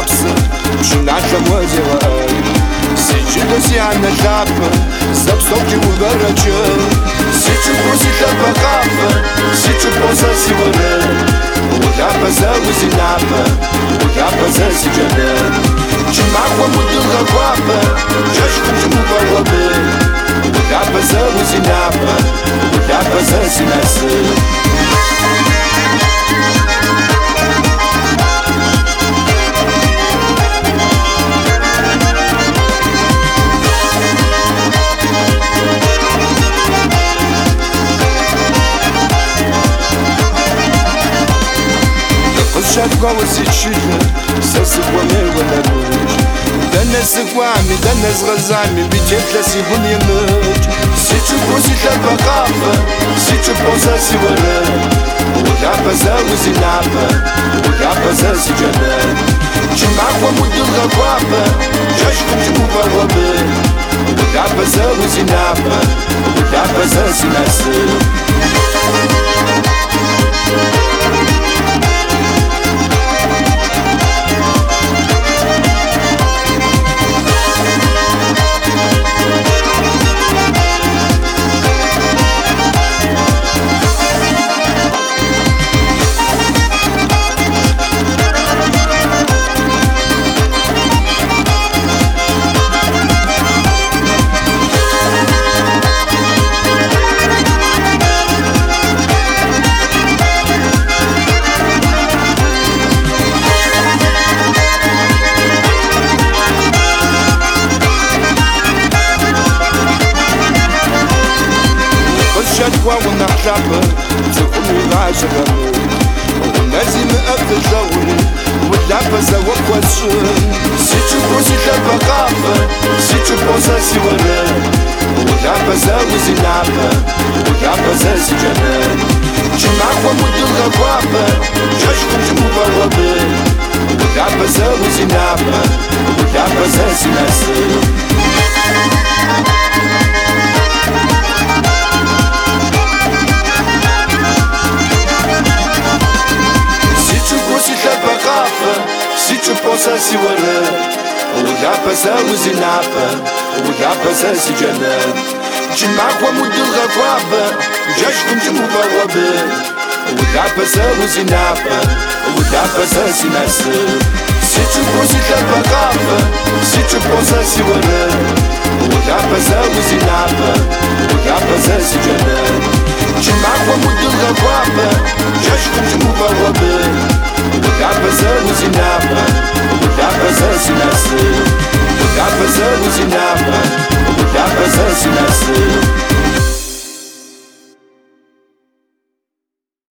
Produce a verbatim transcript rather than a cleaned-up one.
Lapse, Pshinacha Mozilla, Sichilosiana Lapa, Substoki Ugaracha, Sichu Posita Pacapa, Sichu Posa Sivana, Udapa Zawizinapa, Udapa Zazijana, Chimakwa Muduga Guapa, Jashku Chimuba Wabe, Udapa Zawizinapa, Udapa Zazinasa. Шагова сечина, сосыпанева на ночь. Да не с вами, да не с глазами, ведь это сегодня ночь. Сечу просит апакапа, сечу поза сивара. Удапа за узинапа, удапа за сиджана. Чимаква мудуга папа, чашку чмува лобы. Удапа за узинапа, удапа за синасы. وانا حشابه تقومي غاشقه ولازم اقفل جوري واللعبة زوق والشن سيتشو بوسي لعبة غابة سيتشو بوسا سيوانا واللعبة زوزي لعبة واللعبة زازي جنان جمعوا مدو غابة جاشكم جموبا غابة واللعبة زوزي لعبة واللعبة زازي ناسي Сичу поса сивара, Удапа за узинапа, Удапа за сиджана. Чимаква мудуга гуаба, Жашкум чимува лабы. Удапа за узинапа, Удапа за синасы. Сичу поси лапа гапа, Сичу поса сивара, Удапа за узинапа, Удапа за сиджана. Чимаква мудуга гуаба, Жашкум чимува лабы. Udapa za uzinapa, udapa za sinası. Udapa za uzinapa, udapa za sinası.